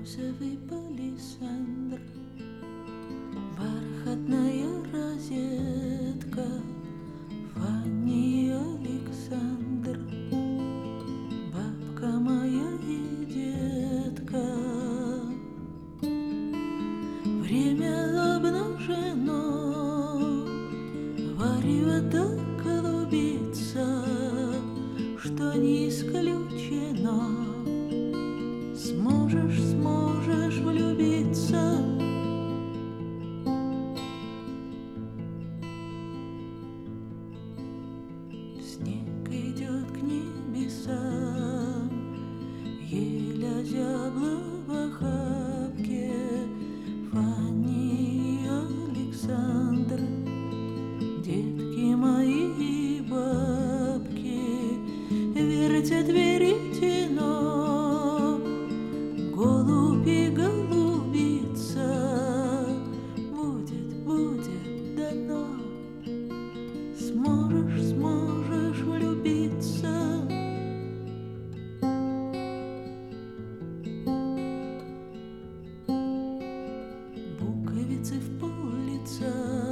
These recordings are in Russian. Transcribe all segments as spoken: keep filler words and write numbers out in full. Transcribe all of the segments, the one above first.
розовый палисандр, бархатная розетка, Фанни Александр, бабка моя и детка. Время обнажено, варево так голубится, что не исключено, сможешь, сможешь влюбиться. Снег идет к небесам, ель озябла в охапке, Фанни Александр, детки мои и бабки вертят веретено, голубь и голубица, будет, будет дано, сможешь, сможешь влюбиться. Буковицы в пол лица,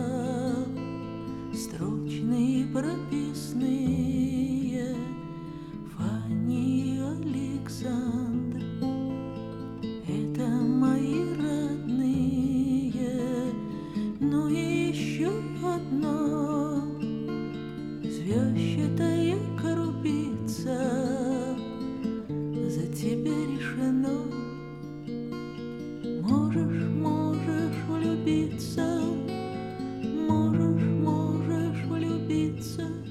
строчные прописные, Фанни Александр, это мои родные. Ну и еще одно, звездчатая крупица, за тебя решено, можешь, можешь влюбиться, можешь, можешь влюбиться.